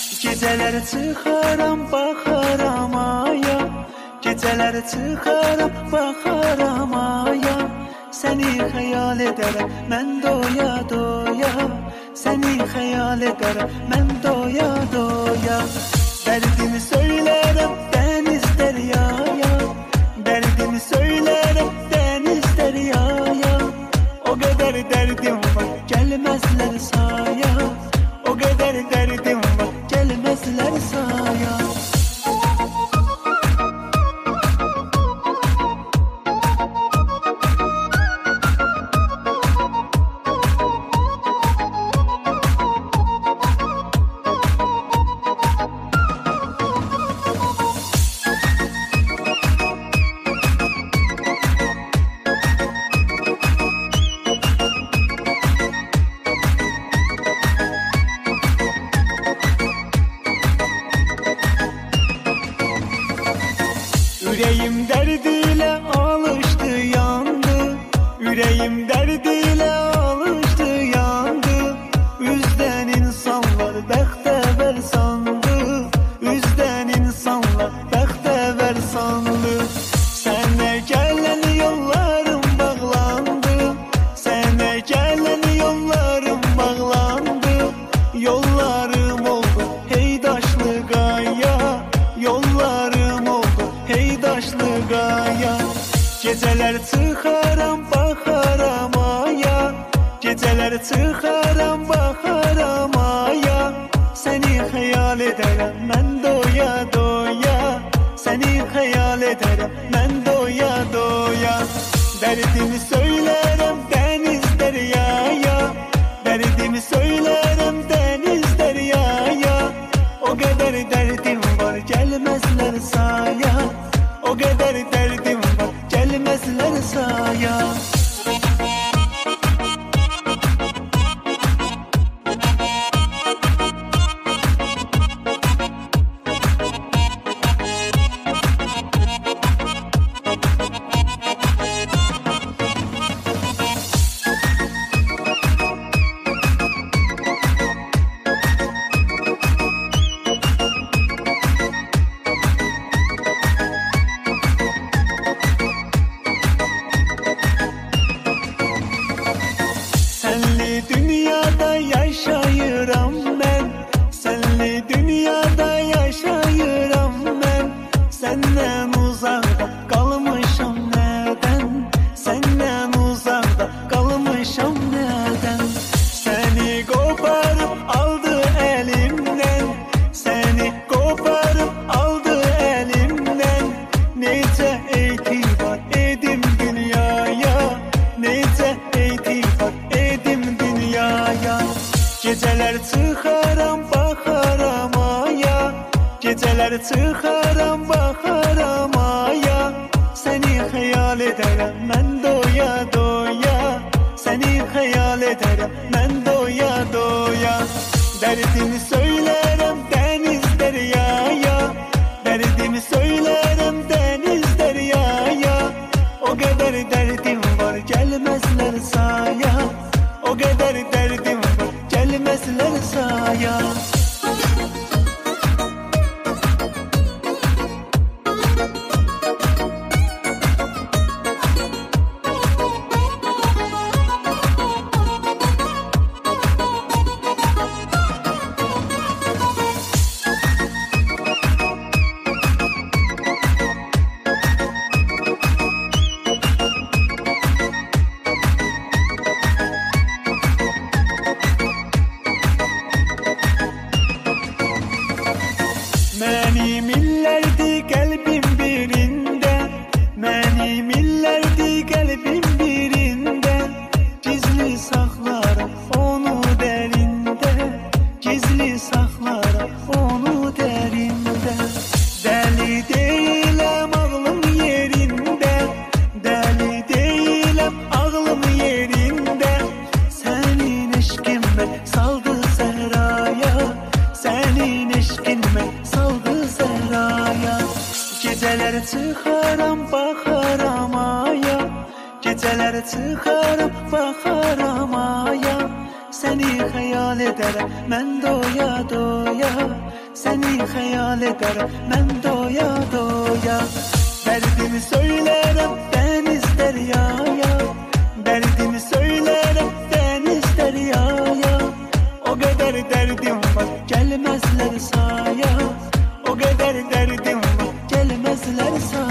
Geceler çıkaram bakaram aya, geceler çıkaram bakaram aya. Seni hayal ederim ben doya doya, seni hayal ederim ben doya doya. Derdimi söylerim deniz deryaya, derdimi söylerim deniz deryaya. O kadar derdim var gelmezler saya, o kadar derdim var gelmezler saya. Yüreğim derdiyle alıştı yandı, yüreğim derdiyle alıştı yandı. Üzden insanlar bektever sandı, üzden insanlar bektever sandı. Sana gelen yollarım bağlandı, sana gelen yollarım bağlandı. Yollarım oldu heydaşlı gaya, yollarım oldu heydaşlı gaya. Geceler çıkaram bakaram aya, geceler çıkaram bakaram aya. Seni hayal ederim ben doya doya, seni hayal ederim ben doya doya. Derdimi söylerim deniz deryaya, derdimi söylerim deniz deryaya. O kadar derdim var gelmezler saya, o kadar derdim var gelmezler saya. Senli dünyada yaşayıram ben, senli dünyada yaşayıram ben. Senden uzakta kalmışam neden, senden uzakta kalmışam neden. Seni koparıp aldı elimden, seni koparıp aldı elimden. Nece itibar edim dünyaya, nece itibar edim dünyaya. Geceler çıkaram bakaram aya, geceler çıkaram bakaram aya. Seni hayal ederim ben doya doya, seni hayal ederim ben doya doya. Derdimi söylerim deniz deryaya, derdimi söylerim deniz deryaya. O kadar derdim var gelmezler saya, o kadar derdim var gelmezler saya. Benim illerdi kalbim birinde, benim illerdi kalbim birinde. Gizli saklarım onu derinde, gizli saklarım onu derinde. Deli değilim ağlım yerinde, deli değilim ağlım yerinde. Senin eşkin beni saldı seraya, senin eşkin beni saldı seraya. Geceler çıkaram bakaram aya, geceler çıkaram bakaram aya. Seni hayal ederim ederim ben doya doya. Seni hayal ederim ben doya doya. Derdimi söylerim deniz deryaya. Derdimi söylerim deniz deryaya. O kadar derdim var gelmezler saya. O kadar derdim var gelmezler saya.